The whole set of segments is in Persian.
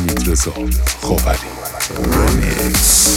حمیدرضا خاوری رمیکس.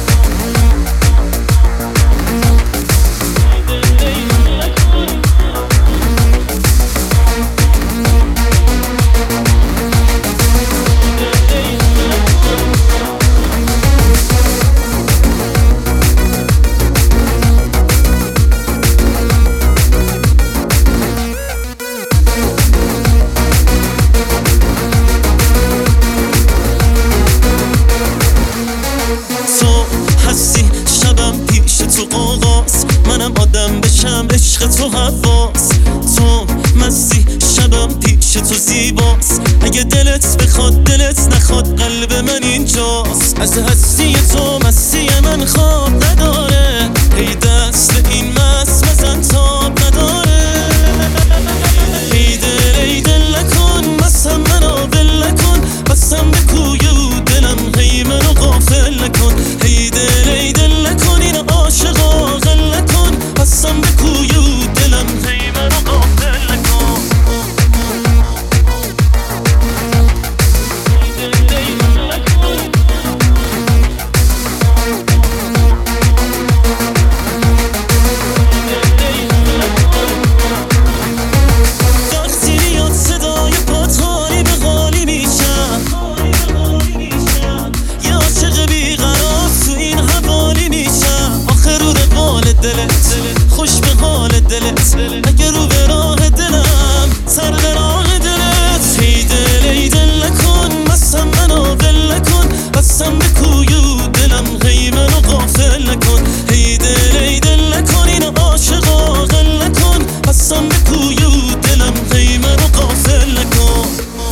منم آدم بشم عشق تو حواس، تو مستی شبم پیش تو زیباست. اگه دلت بخواد دلت نخواد قلب من اینجاست. از هستی تو مستی من خواب نداره، ای دست این مست بزن تاب نداره. ای دل نکن مستم منو ول نکن، بستم به کوی و دلم هی منو غافل نکن. ای دل نکن این عاشقا غل نکن، بستم به کوی و دلم هی منو غافل نکن. وقتی میاد صدای پاتانی به غالی میشم، یه عاشق بیقرار تو این حوالی میشم. آخه رو روال دلت خوش به حال دلت، اگه رو به راه دلم سر به راه دلت. ای دل نکن مستم منو ول نکن، بستم به کوی و دلم هی منو غافل نکن. ای دل نکن این عاشقا غل نکن، بستم به کوی و دلم هی منو غافل نکن.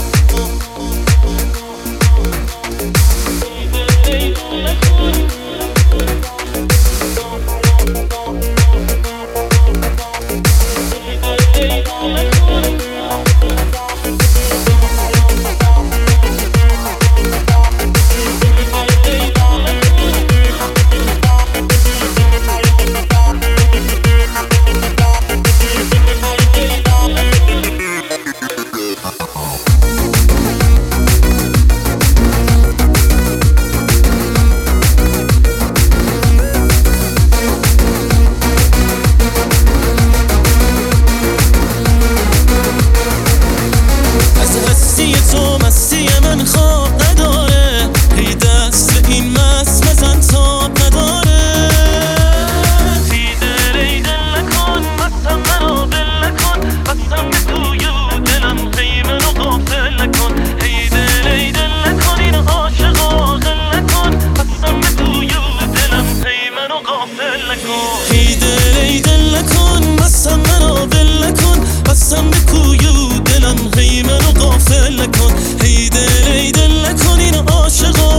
تو مستی من خواب نداره، ای دست این مست بزن تاب نداره. ای دل نکن مستم منو ول نکن، بستم به کوی و دلم هی منو غافل نکن. ای دل نکن این عاشقا غل نکن، بستم به کوی و دلم هی منو غافل نکن. ای دل نکن مستم منو ول نکن، بستم به کوی و دلم هی منو غافل نکن. ای دل نکن این عاشقا